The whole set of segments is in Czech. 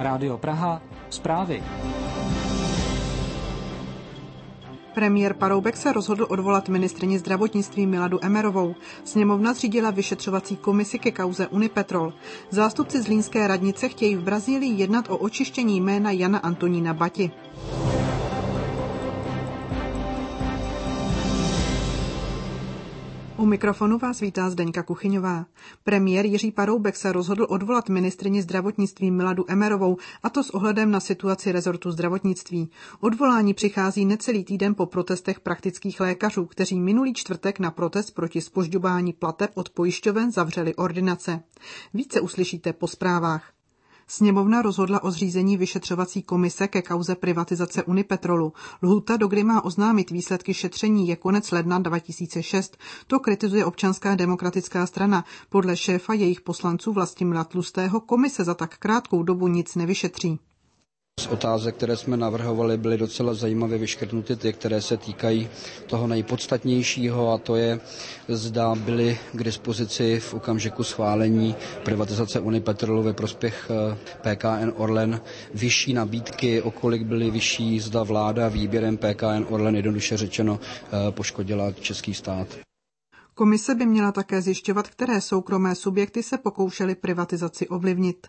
Rádio Praha, zprávy. Premiér Paroubek se rozhodl odvolat ministryni zdravotnictví Miladu Emmerovou. Sněmovna zřídila vyšetřovací komisi ke kauze Unipetrol. Zástupci zlínské radnice chtějí v Brazílii jednat o očištění jména Jana Antonína Bati. U mikrofonu vás vítá Zdeňka Kuchyňová. Premiér Jiří Paroubek se rozhodl odvolat ministryni zdravotnictví Miladu Emmerovou, a to s ohledem na situaci rezortu zdravotnictví. Odvolání přichází necelý týden po protestech praktických lékařů, kteří minulý čtvrtek na protest proti zpožďování plateb od pojišťoven zavřeli ordinace. Více uslyšíte po zprávách. Sněmovna rozhodla o zřízení vyšetřovací komise ke kauze privatizace Unipetrolu. Lhůta, dokdy má oznámit výsledky šetření, je konec ledna 2006. To kritizuje Občanská demokratická strana. Podle šéfa jejich poslanců Vlastimila Tlustého komise za tak krátkou dobu nic nevyšetří. Z otázek, které jsme navrhovali, byly docela zajímavě vyškrtnuty ty, které se týkají toho nejpodstatnějšího, a to je, zda byly k dispozici v okamžiku schválení privatizace Unipetrolu ve prospěch PKN Orlen vyšší nabídky, o kolik byly vyšší, zda vláda výběrem PKN Orlen, jednoduše řečeno, poškodila český stát. Komise by měla také zjišťovat, které soukromé subjekty se pokoušely privatizaci ovlivnit.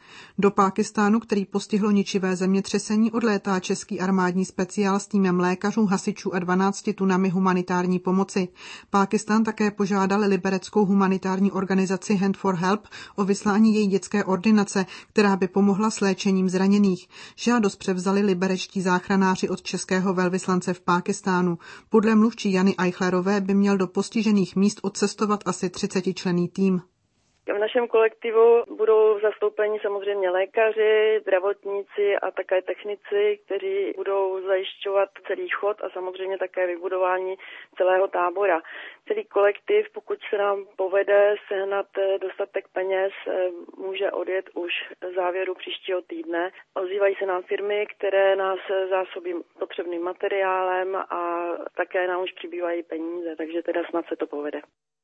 Do Pákistánu, který postihlo ničivé zemětřesení, odlétá český armádní speciál s týmem lékařů, hasičů a 12 tunami humanitární pomoci. Pákistán také požádal libereckou humanitární organizaci Hand for Help o vyslání její dětské ordinace, která by pomohla s léčením zraněných. Žádost převzali liberečtí záchranáři od českého velvyslance v Pákistánu. Podle mluvčí Jany Eichlerové by měl do postižených míst odcestovat asi 30členný tým. V našem kolektivu budou zastoupeni samozřejmě lékaři, zdravotníci a také technici, kteří budou zajišťovat celý chod a samozřejmě také vybudování celého tábora. Celý kolektiv, pokud se nám povede sehnat dostatek peněz, může odjet už v závěru příštího týdne. Ozývají se nám firmy, které nás zásobí potřebným materiálem a také nám už přibývají peníze, takže teda snad se to povede.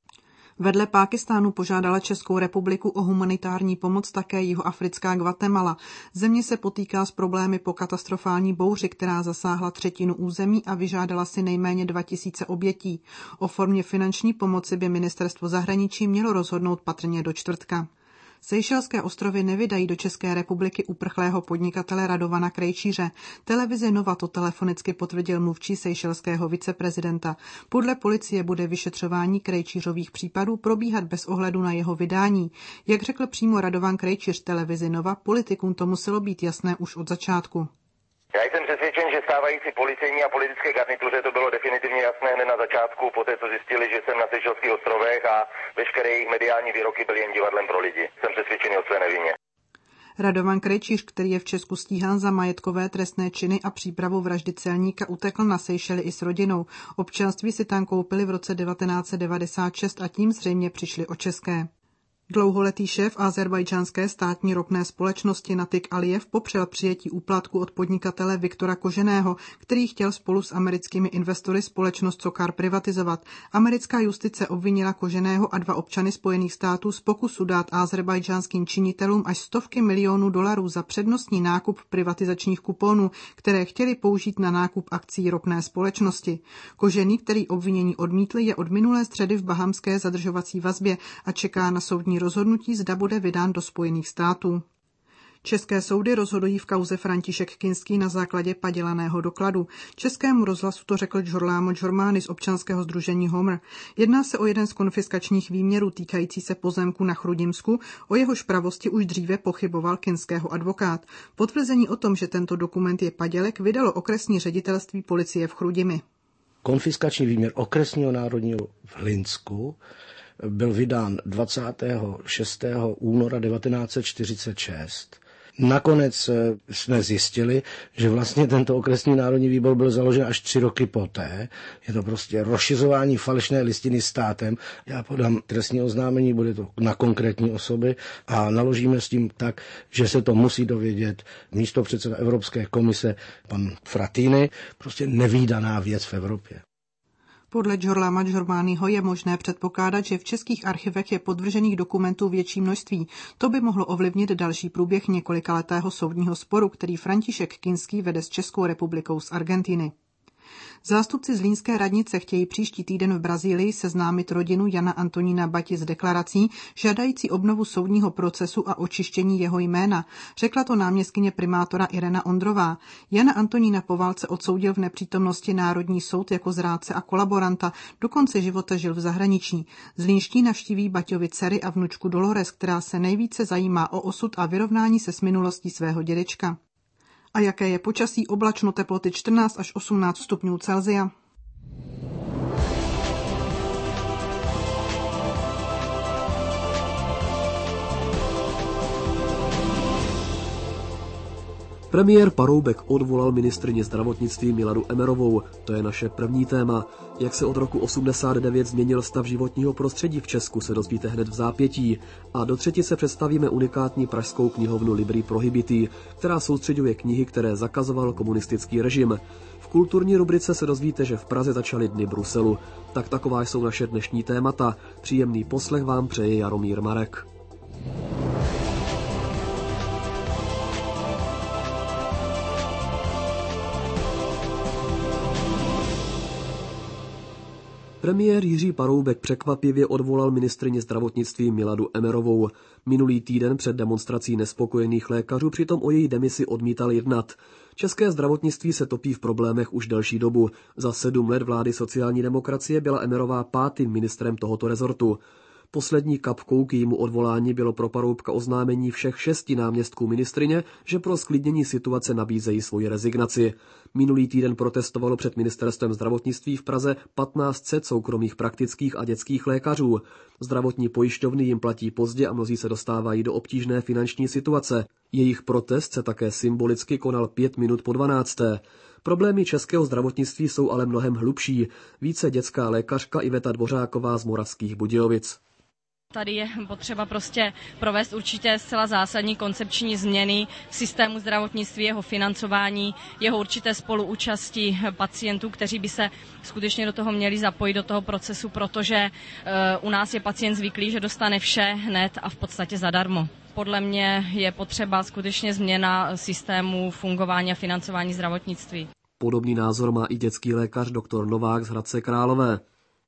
Vedle Pákistánu požádala Českou republiku o humanitární pomoc také jihoafrická Guatemala. Země se potýká s problémy po katastrofální bouři, která zasáhla třetinu území a vyžádala si nejméně 2000 obětí. O formě finanční pomoci by ministerstvo zahraničí mělo rozhodnout patrně do čtvrtka. Seychelské ostrovy nevydají do České republiky uprchlého podnikatele Radovana Krejčíře. Televize Nova to telefonicky potvrdil mluvčí seychelského viceprezidenta. Podle policie bude vyšetřování Krejčířových případů probíhat bez ohledu na jeho vydání. Jak řekl přímo Radovan Krejčíř televizi Nova, politikům to muselo být jasné už od začátku. Já jsem přesvědčen, že stávající policejní a politické garnituře to bylo definitivně jasné hned na začátku, poté co zjistili, že jsem na Seychelských ostrovech a veškeré jejich mediální výroky byly jen divadlem pro lidi. Jsem přesvědčený o své nevině. Radovan Krejčíř, který je v Česku stíhán za majetkové trestné činy a přípravu vraždy celníka, utekl na Seychely i s rodinou. Občanství si tam koupili v roce 1996 a tím zřejmě přišli o české. Dlouholetý šéf azerbajdžánské státní ropné společnosti Natik Alijev popřel přijetí úplatku od podnikatele Viktora Koženého, který chtěl spolu s americkými investory společnost SOCAR privatizovat. Americká justice obvinila Koženého a 2 občany Spojených států z pokusu dát azerbajdžánským činitelům až stovky milionů dolarů za přednostní nákup privatizačních kuponů, které chtěli použít na nákup akcí ropné společnosti. Kožený, který obvinění odmítl, je od minulé středy v bahamské zadržovací vazbě a čeká na soudní rozhodnutí, zda bude vydán do Spojených států. České soudy rozhodují v kauze František Kinský na základě padělaného dokladu. Českému rozhlasu to řekl Giorlamo Giormani z občanského sdružení Homer. Jedná se o jeden z konfiskačních výměrů týkající se pozemku na Chrudimsku, o jehož pravosti už dříve pochyboval Kinského advokát. Potvrzení o tom, že tento dokument je padělek, vydalo okresní ředitelství policie v Chrudimi. Konfiskační výměr okresního národního v Hlinsku byl vydán 26. února 1946. Nakonec jsme zjistili, že vlastně tento okresní národní výbor byl založen až 3 roky poté. Je to prostě rozšiřování falešné listiny státem. Já podám trestní oznámení, bude to na konkrétní osoby a naložíme s tím tak, že se to musí dovědět místopředseda Evropské komise pan Frattini. Prostě nevídaná věc v Evropě. Podle Džorlama Džormányho je možné předpokládat, že v českých archivech je podvržených dokumentů větší množství. To by mohlo ovlivnit další průběh několikaletého soudního sporu, který František Kinský vede s Českou republikou z Argentiny. Zástupci zlínské radnice chtějí příští týden v Brazílii seznámit rodinu Jana Antonína Bati s deklarací žádající obnovu soudního procesu a očištění jeho jména. Řekla to náměstkyně primátora Irena Ondrová. Jana Antonína po válce odsoudil v nepřítomnosti Národní soud jako zrádce a kolaboranta. Do konce života žil v zahraničí. Zlínští navštíví Baťovi dcery a vnučku Dolores, která se nejvíce zajímá o osud a vyrovnání se s minulostí svého dědečka. A jaké je počasí? Oblačno, teploty 14 až 18 stupňů Celsia. Premiér Paroubek odvolal ministryni zdravotnictví Miladu Emmerovou. To je naše první téma. Jak se od roku 89 změnil stav životního prostředí v Česku, se dozvíte hned v zápětí. A do třetice představíme unikátní pražskou knihovnu Libri Prohibiti, která soustřeďuje knihy, které zakazoval komunistický režim. V kulturní rubrice se dozvíte, že v Praze začaly Dny Bruselu. Tak taková jsou naše dnešní témata. Příjemný poslech vám přeje Jaromír Marek. Premiér Jiří Paroubek překvapivě odvolal ministryni zdravotnictví Miladu Emmerovou. Minulý týden před demonstrací nespokojených lékařů přitom o její demisi odmítal jednat. České zdravotnictví se topí v problémech už delší dobu. Za 7 let vlády sociální demokracie byla Emmerová 5. ministrem tohoto rezortu. Poslední kapkou k jejímu odvolání bylo pro Paroubka oznámení všech 6 náměstků ministryně, že pro zklidnění situace nabízejí svoji rezignaci. Minulý týden protestovalo před ministerstvem zdravotnictví v Praze 1500 soukromých praktických a dětských lékařů. Zdravotní pojišťovny jim platí pozdě a mnozí se dostávají do obtížné finanční situace. Jejich protest se také symbolicky konal 5 minut po 12. Problémy českého zdravotnictví jsou ale mnohem hlubší. Více dětská lékařka Iveta Dvořáková z Moravských Budějovic. Tady je potřeba prostě provést určitě zcela zásadní koncepční změny v systému zdravotnictví, jeho financování, jeho určité spoluúčasti pacientů, kteří by se skutečně do toho měli zapojit do toho procesu, protože u nás je pacient zvyklý, že dostane vše hned a v podstatě zadarmo. Podle mě je potřeba skutečně změna systému fungování a financování zdravotnictví. Podobný názor má i dětský lékař doktor Novák z Hradce Králové.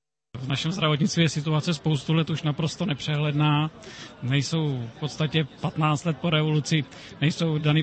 V našem zdravotnictví je situace spoustu let už naprosto nepřehledná. Nejsou v podstatě 15 let po revoluci, nejsou dané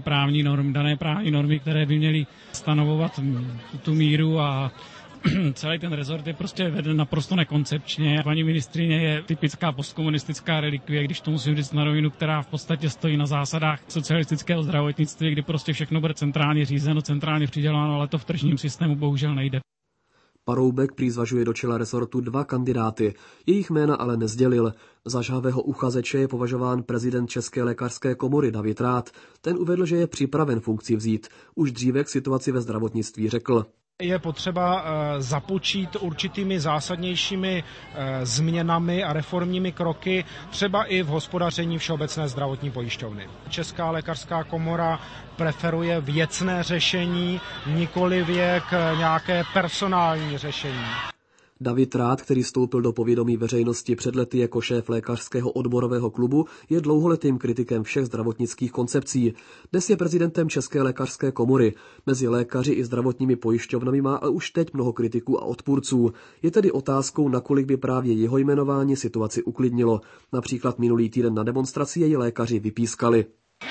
právní normy, které by měly stanovovat tu míru a celý ten rezort je prostě veden naprosto nekoncepčně. Paní ministryně je typická postkomunistická relikvie, když to musím říct na rovinu, která v podstatě stojí na zásadách socialistického zdravotnictví, kdy prostě všechno bude centrálně řízeno, centrálně přiděláno, ale to v tržním systému bohužel nejde. Paroubek prý zvažuje do čela resortu 2 kandidáty. Jejich jména ale nesdělil. Za žhavého uchazeče je považován prezident České lékařské komory David Rath. Ten uvedl, že je připraven funkci vzít. Už dříve k situaci ve zdravotnictví řekl. Je potřeba započít určitými zásadnějšími změnami a reformními kroky, třeba i v hospodaření Všeobecné zdravotní pojišťovny. Česká lékařská komora preferuje věcné řešení, nikoli nějaké personální řešení. David Rath, který vstoupil do povědomí veřejnosti před lety jako šéf lékařského odborového klubu, je dlouholetým kritikem všech zdravotnických koncepcí. Dnes je prezidentem České lékařské komory. Mezi lékaři i zdravotními pojišťovnami má ale už teď mnoho kritiků a odpůrců. Je tedy otázkou, nakolik by právě jeho jmenování situaci uklidnilo. Například minulý týden na demonstraci její lékaři vypískali.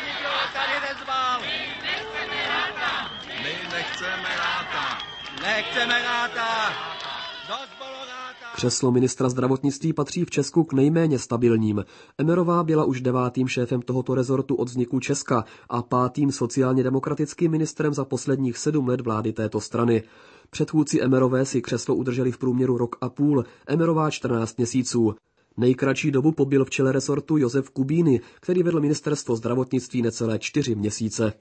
Křeslo ministra zdravotnictví patří v Česku k nejméně stabilním. Emmerová byla už 9. šéfem tohoto rezortu od vzniku Česka a 5. sociálně demokratickým ministrem za posledních 7 let vlády této strany. Předchůdci Emmerové si křeslo udrželi v průměru 1,5 roku, Emmerová 14 měsíců. Nejkratší dobu pobyl v čele rezortu Josef Kubíny, který vedl ministerstvo zdravotnictví necelé 4 měsíce.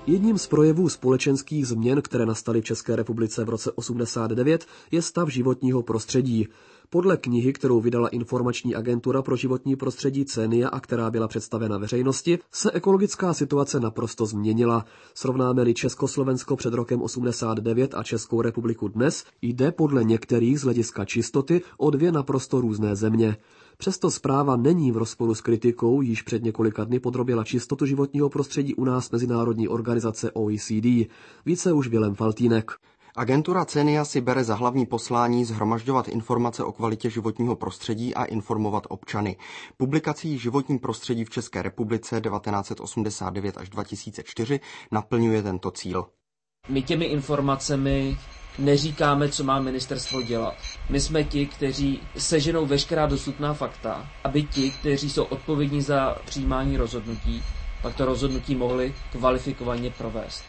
Jedním z projevů společenských změn, které nastaly v České republice v roce 89, je stav životního prostředí. Podle knihy, kterou vydala Informační agentura pro životní prostředí CENIA a která byla představena veřejnosti, se ekologická situace naprosto změnila. Srovnáme-li Československo před rokem 89 a Českou republiku dnes, jde podle některých z hlediska čistoty o dvě naprosto různé země. Přesto zpráva není v rozporu s kritikou, již před několika dny podrobila čistotu životního prostředí u nás mezinárodní organizace OECD. Více už Vilém Faltýnek. Agentura CENIA si bere za hlavní poslání shromažďovat informace o kvalitě životního prostředí a informovat občany. Publikací Životní prostředí v České republice 1989 až 2004 naplňuje tento cíl. My těmi informacemi neříkáme, co má ministerstvo dělat. My jsme ti, kteří seženou veškerá dostupná fakta, aby ti, kteří jsou odpovědní za přijímání rozhodnutí, pak to rozhodnutí mohli kvalifikovaně provést.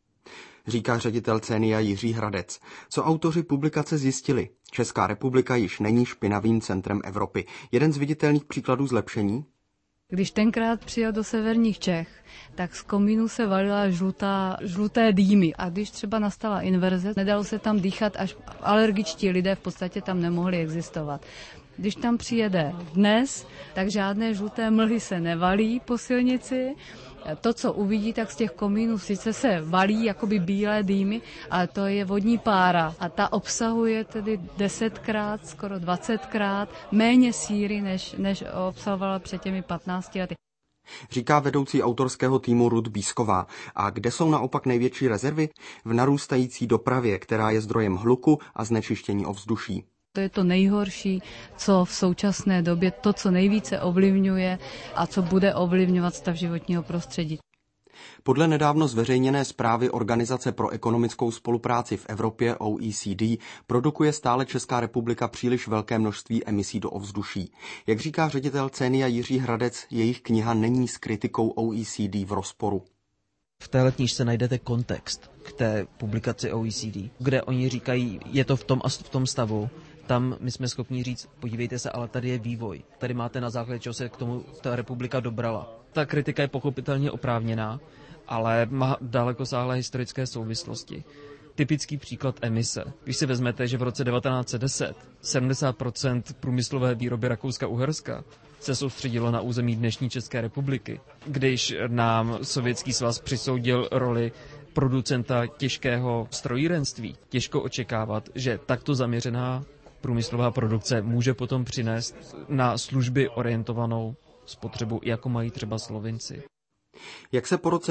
Říká ředitel CENIA Jiří Hradec. Co autoři publikace zjistili? Česká republika již není špinavým centrem Evropy. Jeden z viditelných příkladů zlepšení? Když tenkrát přijel do severních Čech, tak z komínu se valila žluté dýmy. A když třeba nastala inverze, nedalo se tam dýchat, až alergičtí lidé v podstatě tam nemohli existovat. Když tam přijede dnes, tak žádné žluté mlhy se nevalí po silnici. To, co uvidí, tak z těch komínů sice se valí jakoby bílé dýmy, ale to je vodní pára. A ta obsahuje tedy 10krát, skoro 20krát méně síry, než obsahovala před těmi 15 lety. Říká vedoucí autorského týmu Ruth Bísková. A kde jsou naopak největší rezervy? V narůstající dopravě, která je zdrojem hluku a znečištění ovzduší. To je to nejhorší, co v současné době, to, co nejvíce ovlivňuje a co bude ovlivňovat stav životního prostředí. Podle nedávno zveřejněné zprávy Organizace pro ekonomickou spolupráci v Evropě OECD produkuje stále Česká republika příliš velké množství emisí do ovzduší. Jak říká ředitel CENIA Jiří Hradec, jejich kniha není s kritikou OECD v rozporu. V téhle knížce najdete kontext k té publikaci OECD, kde oni říkají, je to v tom a v tom stavu. Tam my jsme schopni říct, podívejte se, ale tady je vývoj. Tady máte na základě čeho se k tomu ta republika dobrala. Ta kritika je pochopitelně oprávněná, ale má dalekosáhlé historické souvislosti. Typický příklad emise. Když si vezmete, že v roce 1910 70% průmyslové výroby Rakouska-Uherska se soustředilo na území dnešní České republiky, když nám Sovětský svaz přisoudil roli producenta těžkého strojírenství, těžko očekávat, že takto zaměřená průmyslová produkce může potom přinést na služby orientovanou spotřebu, jako mají třeba Slovinci. Jak se po roce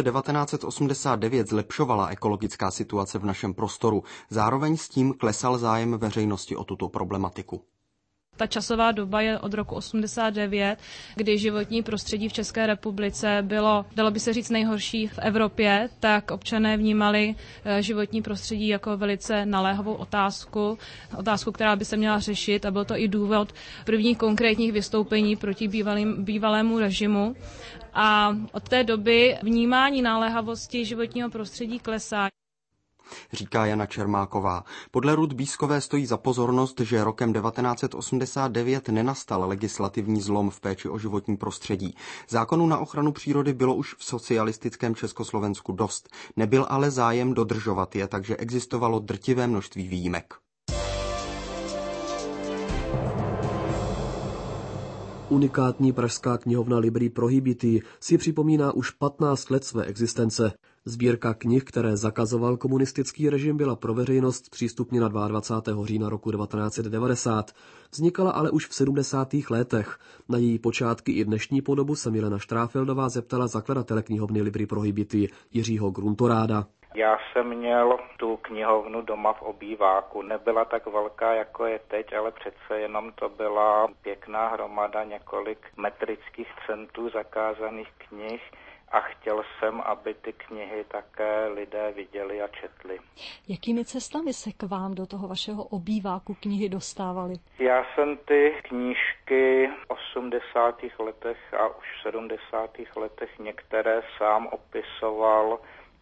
1989 zlepšovala ekologická situace v našem prostoru, zároveň s tím klesal zájem veřejnosti o tuto problematiku. Ta časová doba je od roku 89, kdy životní prostředí v České republice bylo, dalo by se říct, nejhorší v Evropě, tak občané vnímali životní prostředí jako velice naléhavou otázku, která by se měla řešit, a byl to i důvod prvních konkrétních vystoupení proti bývalému režimu. A od té doby vnímání naléhavosti životního prostředí klesá. Říká Jana Čermáková. Podle Ruth Bískové stojí za pozornost, že rokem 1989 nenastal legislativní zlom v péči o životní prostředí. Zákonů na ochranu přírody bylo už v socialistickém Československu dost. Nebyl ale zájem dodržovat je, takže existovalo drtivé množství výjimek. Unikátní pražská knihovna Libri Prohibiti si připomíná už 15 let své existence. Sbírka knih, které zakazoval komunistický režim, byla pro veřejnost přístupněna 22. října roku 1990. Vznikala ale už v 70. letech. Na její počátky i dnešní podobu se Milena Štráfeldová zeptala zakladatele knihovny Libri Prohibiti Jiřího Gruntoráda. Já jsem měl tu knihovnu doma v obýváku. Nebyla tak velká, jako je teď, ale přece jenom to byla pěkná hromada, několik metrických centů zakázaných knih a chtěl jsem, aby ty knihy také lidé viděli a četli. Jakými cestami se k vám do toho vašeho obýváku knihy dostávaly? Já jsem ty knížky v 80. letech a už v 70. letech některé sám opisoval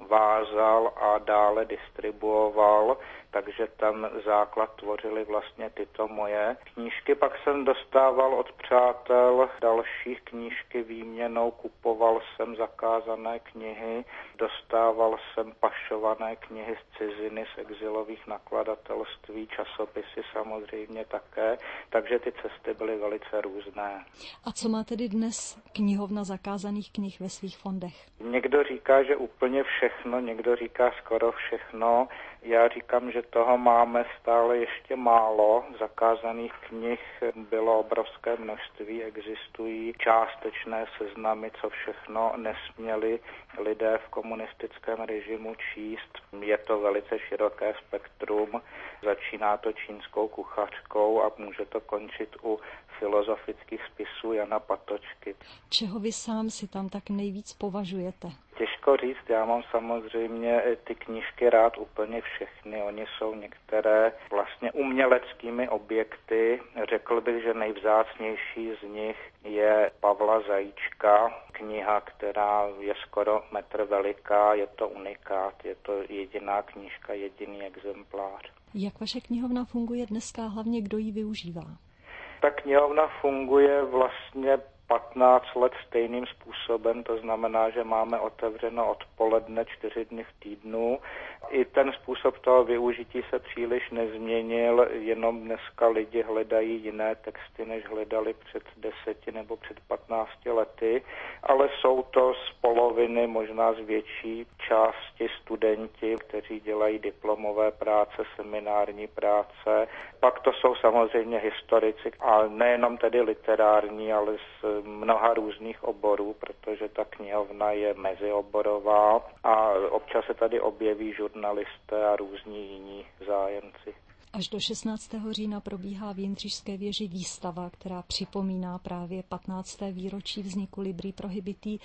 vázal a dále distribuoval, takže ten základ tvořily vlastně tyto moje knížky. Pak jsem dostával od přátel dalších knížky výměnou, kupoval jsem zakázané knihy, dostával jsem pašované knihy z ciziny, z exilových nakladatelství, časopisy samozřejmě také, takže ty cesty byly velice různé. A co má tedy dnes knihovna zakázaných knih ve svých fondech? Někdo říká, že úplně všechno, někdo říká skoro všechno. Já říkám, že toho máme stále ještě málo. Zakázaných knih bylo obrovské množství, existují částečné seznamy, co všechno nesměli lidé v komunistickém režimu číst. Je to velice široké spektrum, začíná to čínskou kuchařkou a může to končit u filozofických spisů Jana Patočky. Čeho vy sám si tam tak nejvíc považujete? Těžko říct, já mám samozřejmě ty knížky rád úplně všechny. Oni jsou některé vlastně uměleckými objekty. Řekl bych, že nejvzácnější z nich je Pavla Zajíčka, kniha, která je skoro metr veliká, je to unikát, je to jediná knížka, jediný exemplář. Jak vaše knihovna funguje dneska, hlavně kdo ji využívá? Ta knihovna funguje vlastně 15 let stejným způsobem, to znamená, že máme otevřeno odpoledne 4 dny v týdnu. I ten způsob toho využití se příliš nezměnil, jenom dneska lidi hledají jiné texty, než hledali před 10 nebo před 15 lety, ale jsou to z poloviny, možná z větší části studenti, kteří dělají diplomové práce, seminární práce. Pak to jsou samozřejmě historici, a nejenom tedy literární, ale z mnoha různých oborů, protože ta knihovna je mezioborová a občas se tady objeví žurnalisté a různí jiní zájemci. Až do 16. října probíhá v Jindřišské věži výstava, která připomíná právě 15. výročí vzniku Libri Prohibiti.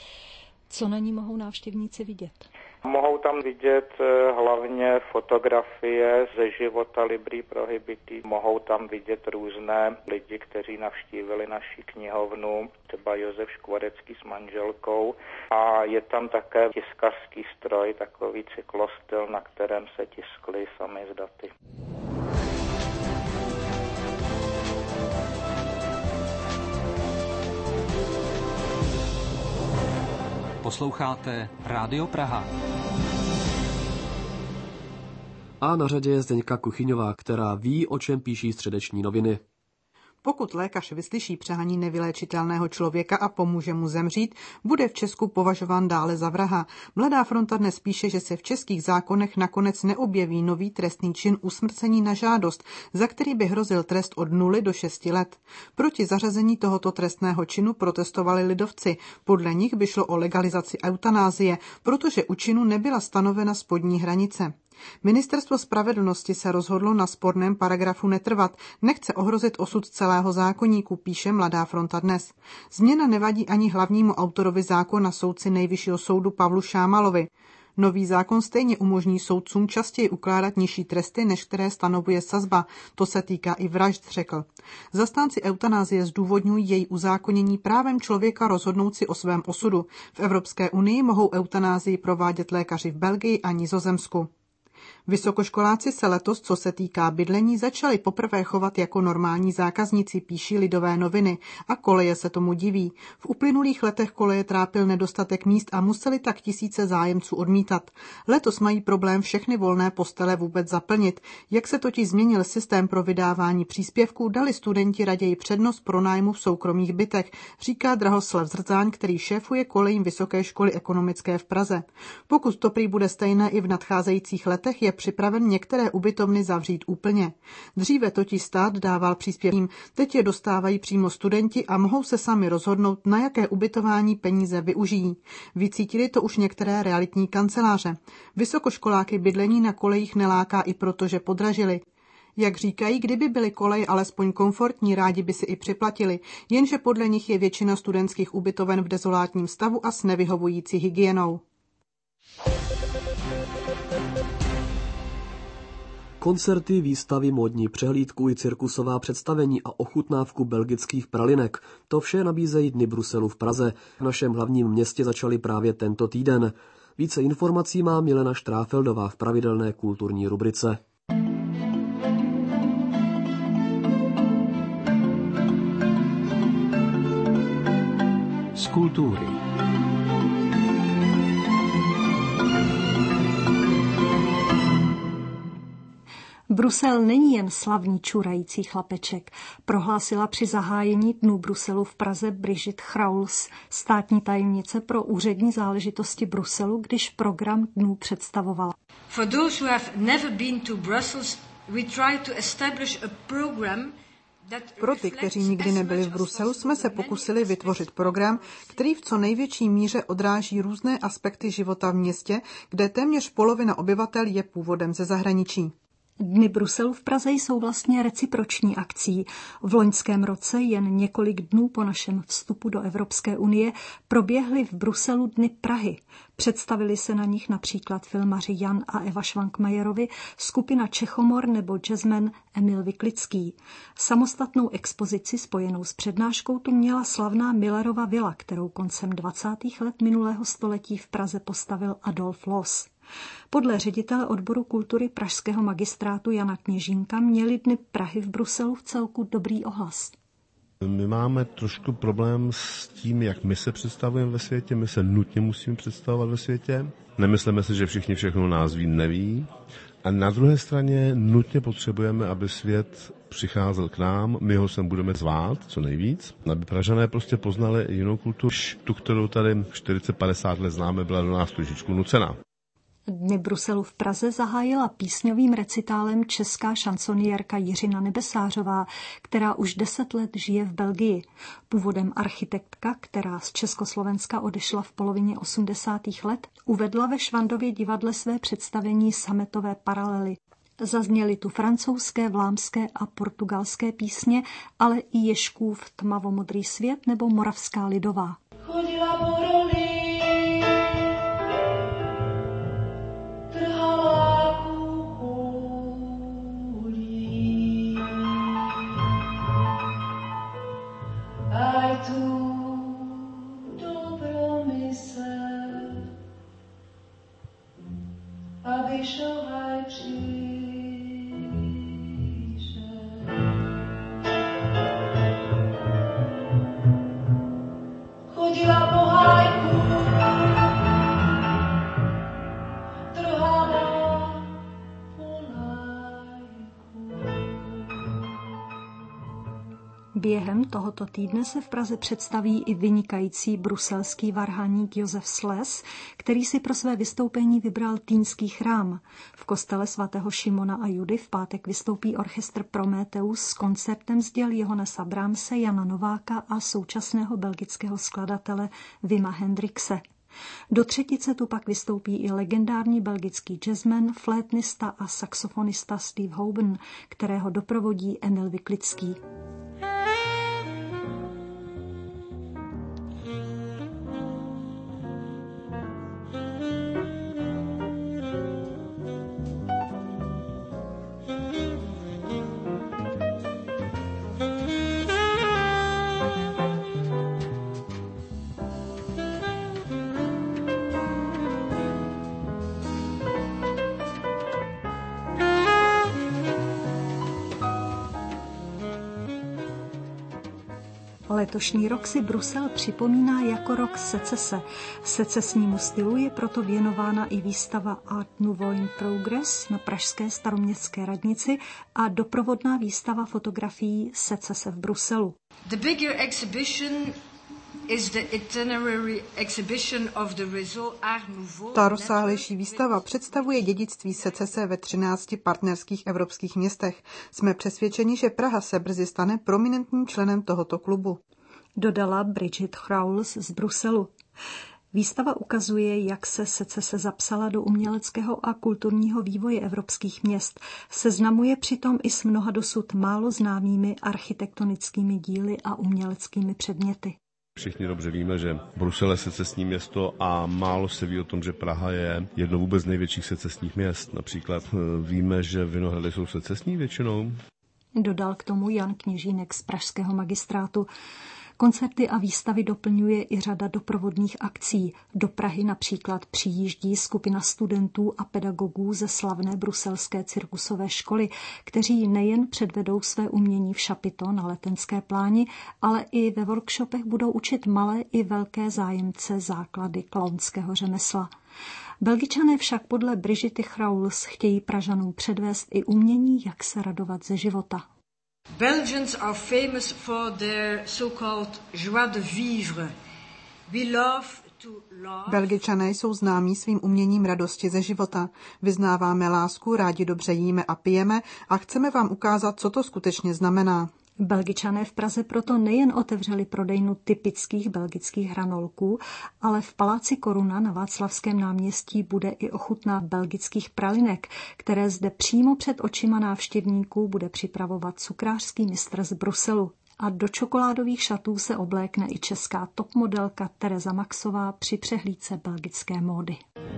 Co na ní mohou návštěvníci vidět? Mohou tam vidět hlavně fotografie ze života Libri Prohibiti. Mohou tam vidět různé lidi, kteří navštívili naši knihovnu, třeba Josef Škvorecký s manželkou. A je tam také tiskařský stroj, takový cyklostyl, na kterém se tiskly samizdaty. Posloucháte Rádio Praha. A na řadě je Zdeňka Kuchyňová, která ví, o čem píší středeční noviny. Pokud lékař vyslyší přání nevyléčitelného člověka a pomůže mu zemřít, bude v Česku považován dále za vraha. Mladá fronta dnes píše, že se v českých zákonech nakonec neobjeví nový trestný čin usmrcení na žádost, za který by hrozil trest od 0 do 6 let. Proti zařazení tohoto trestného činu protestovali lidovci. Podle nich by šlo o legalizaci eutanázie, protože u činu nebyla stanovena spodní hranice. Ministerstvo spravedlnosti se rozhodlo na sporném paragrafu netrvat, nechce ohrozit osud celého zákoníku, píše Mladá fronta dnes. Změna nevadí ani hlavnímu autorovi zákona, soudci Nejvyššího soudu Pavlu Šámalovi. Nový zákon stejně umožní soudcům častěji ukládat nižší tresty, než které stanovuje sazba. To se týká i vražd, řekl. Zastánci eutanázie zdůvodňují její uzákonění právem člověka rozhodnout si o svém osudu. V Evropské unii mohou eutanázii provádět lékaři v Belgii a Nizozemsku. Vysokoškoláci se letos, co se týká bydlení, začali poprvé chovat jako normální zákazníci, píší Lidové noviny, a koleje se tomu diví. V uplynulých letech koleje trápil nedostatek míst a museli tak tisíce zájemců odmítat. Letos mají problém všechny volné postele vůbec zaplnit. Jak se totiž změnil systém pro vydávání příspěvků, dali studenti raději přednost pronájmu v soukromých bytech, říká Drahoslav Zrzáň, který šéfuje kolejím Vysoké školy ekonomické v Praze. Pokud to prý bude stejné i v nadcházejících letech, je připraven některé ubytovny zavřít úplně. Dříve totiž stát dával příspěvkům, teď je dostávají přímo studenti a mohou se sami rozhodnout, na jaké ubytování peníze využijí. Vycítili to už některé realitní kanceláře. Vysokoškoláky bydlení na kolejích neláká i proto, že podražili. Jak říkají, kdyby byly koleje alespoň komfortní, rádi by si i připlatili, jenže podle nich je většina studentských ubytoven v dezolátním stavu a s nevyhovující hygienou. Koncerty, výstavy, módní přehlídku i cirkusová představení a ochutnávku belgických pralinek. To vše nabízejí Dny Bruselu v Praze. V našem hlavním městě začaly právě tento týden. Více informací má Milena Štráfeldová v pravidelné kulturní rubrice. Z kultury. Brusel není jen slavný čurající chlapeček, prohlásila při zahájení Dnů Bruselu v Praze Brigitte Krauls, státní tajemnice pro úřední záležitosti Bruselu, když program dnů představovala. For those who have never been to Brussels, we try to establish a program. Pro ty, kteří nikdy nebyli v Bruselu, jsme se pokusili vytvořit program, který v co největší míře odráží různé aspekty života v městě, kde téměř polovina obyvatel je původem ze zahraničí. Dny Bruselu v Praze jsou vlastně reciproční akcí. V loňském roce, jen několik dnů po našem vstupu do Evropské unie, proběhly v Bruselu Dny Prahy. Představili se na nich například filmaři Jan a Eva Švankmajerovi, skupina Čechomor nebo jazzman Emil Vyklický. Samostatnou expozici spojenou s přednáškou tu měla slavná Millerova vila, kterou koncem 20. let minulého století v Praze postavil Adolf Loos. Podle ředitele odboru kultury pražského magistrátu Jana Kněžínka měly Dny Prahy v Bruselu v celku dobrý ohlas. My máme trošku problém s tím, jak my se představujeme ve světě, my se nutně musíme představovat ve světě. Nemyslíme si, že všichni všechno nás ví, neví. A na druhé straně nutně potřebujeme, aby svět přicházel k nám, my ho sem budeme zvát, co nejvíc, aby Pražané prostě poznali jinou kulturu. Tu, kterou tady 40-50 let známe, byla do nás trošičku nucená. Dny Bruselu v Praze zahájila písňovým recitálem česká šansonierka Jiřina Nebesářová, která už 10 let žije v Belgii. Původem architektka, která z Československa odešla v polovině 80. let, uvedla ve Švandově divadle své představení Sametové paralely. Zazněly tu francouzské, vlámské a portugalské písně, ale i Ježkův Tmavomodrý svět nebo Moravská lidová. Chodila po roli, trhala kůlí, aj tu dobromysl, aby šohaj přišel. Chodila po hájku, trhala po lájku. Během tohoto týdne se v Praze představí i vynikající bruselský varhaník Josef Sles, který si pro své vystoupení vybral Týnský chrám. V kostele svatého Šimona a Judy v pátek vystoupí orchestr Prometheus s koncertem z děl Johannesa Brahmse, Jana Nováka a současného belgického skladatele Wima Hendrixe. Do třetice tu pak vystoupí i legendární belgický jazzman, flétnista a saxofonista Steve Hoban, kterého doprovodí Emil Vyklický. Letošní rok si Brusel připomíná jako rok secese. Secesnímu stylu je proto věnována i výstava Art Nouveau in Progress na pražské Staroměstské radnici a doprovodná výstava fotografií Secese v Bruselu. The bigger exhibition is the itinerary exhibition of the réseau Art Nouveau. Ta rozsáhlejší výstava představuje dědictví secese ve 13 partnerských evropských městech. Jsme přesvědčeni, že Praha se brzy stane prominentním členem tohoto klubu, dodala Brigitte Krauls z Bruselu. Výstava ukazuje, jak se secese zapsala do uměleckého a kulturního vývoje evropských měst. Seznamuje přitom i s mnoha dosud málo známými architektonickými díly a uměleckými předměty. Všichni dobře víme, že Brusel je secesní město a málo se ví o tom, že Praha je jedno vůbec z největších secesních měst. Například víme, že Vinohrady jsou secesní většinou. Dodal k tomu Jan Kněžínek z pražského magistrátu. Koncerty a výstavy doplňuje i řada doprovodných akcí. Do Prahy například přijíždí skupina studentů a pedagogů ze slavné bruselské cirkusové školy, kteří nejen předvedou své umění v Chapiteau na Letenské pláni, ale i ve workshopech budou učit malé i velké zájemce základy klaunského řemesla. Belgičané však podle Brigitte Grauls chtějí Pražanům předvést i umění, jak se radovat ze života. Belgians are famous for their so-called joie de vivre. We love to laugh. Belgičané jsou známí svým uměním radosti ze života. Vyznáváme lásku, rádi dobře jíme a pijeme a chceme vám ukázat, co to skutečně znamená. Belgičané v Praze proto nejen otevřeli prodejnu typických belgických hranolků, ale v Paláci Koruna na Václavském náměstí bude i ochutná belgických pralinek, které zde přímo před očima návštěvníků bude připravovat cukrářský mistr z Bruselu. A do čokoládových šatů se oblékne i česká topmodelka Tereza Maxová při přehlídce belgické módy.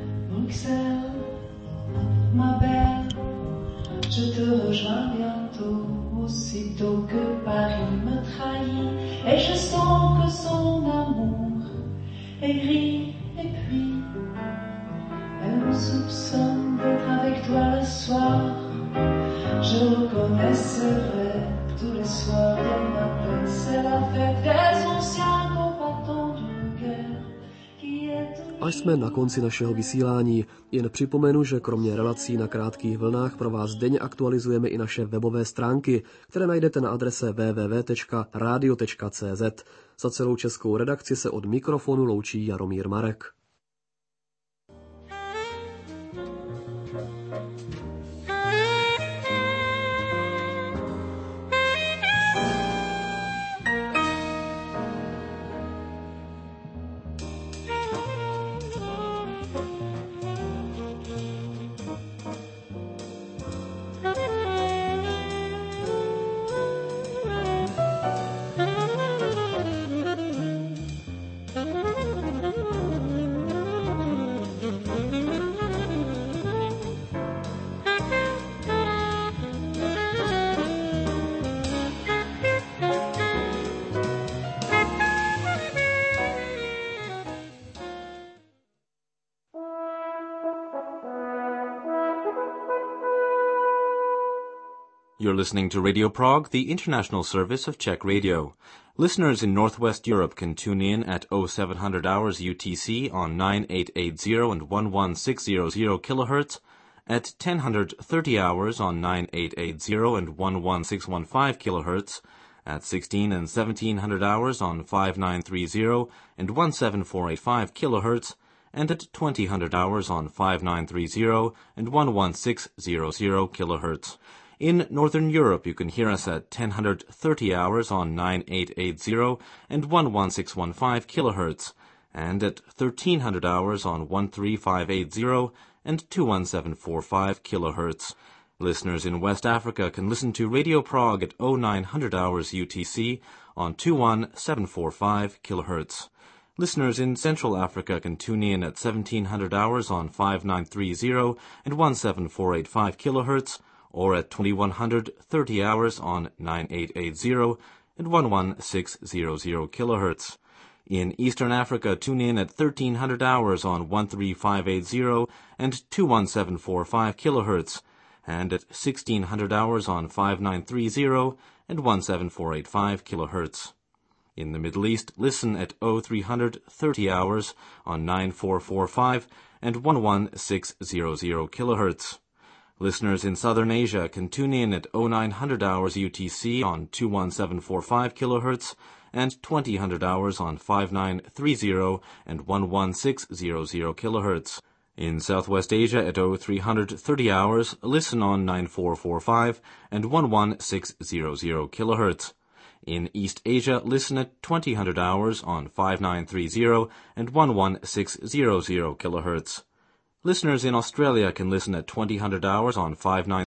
Je te rejoins bientôt, aussitôt que Paris me trahit, et je sens que son amour est gris, et puis elle me soupçonne d'être avec toi le soir. Je reconnais, c'est vrai, tous les soirs de ma tête, c'est la fête des anciens combattants d'une guerre. Až jsme na konci našeho vysílání, jen připomenu, že kromě relací na krátkých vlnách pro vás denně aktualizujeme i naše webové stránky, které najdete na adrese www.radio.cz. Za celou českou redakci se od mikrofonu loučí Jaromír Marek. You're listening to Radio Prague, the international service of Czech Radio. Listeners in Northwest Europe can tune in at 0700 hours UTC on 9880 and 11600 kHz, at 1030 hours on 9880 and 11615 kHz, at 16 and 1700 hours on 5930 and 17485 kHz, and at 2000 hours on 5930 and 11600 kHz. In Northern Europe, you can hear us at 1030 hours on 9880 and 11615 kHz, and at 1300 hours on 13580 and 21745 kHz. Listeners in West Africa can listen to Radio Prague at 0900 hours UTC on 21745 kHz. Listeners in Central Africa can tune in at 1700 hours on 5930 and 17485 kHz, or at 2130 hours on 9880 and 11600 kHz. In Eastern Africa, tune in at 1300 hours on 13580 and 21745 kHz, and at 1600 hours on 5930 and 17485 kHz. In the Middle East, listen at 0330 hours on 9445 and 11600 kHz. Listeners in Southern Asia can tune in at 0900 hours UTC on 21745 kHz and 2000 hours on 5930 and 11600 kHz. In Southwest Asia at 0330 hours, listen on 9445 and 11600 kHz. In East Asia, listen at 2000 hours on 5930 and 11600 kHz. Listeners in Australia can listen at 2000 hours on 5930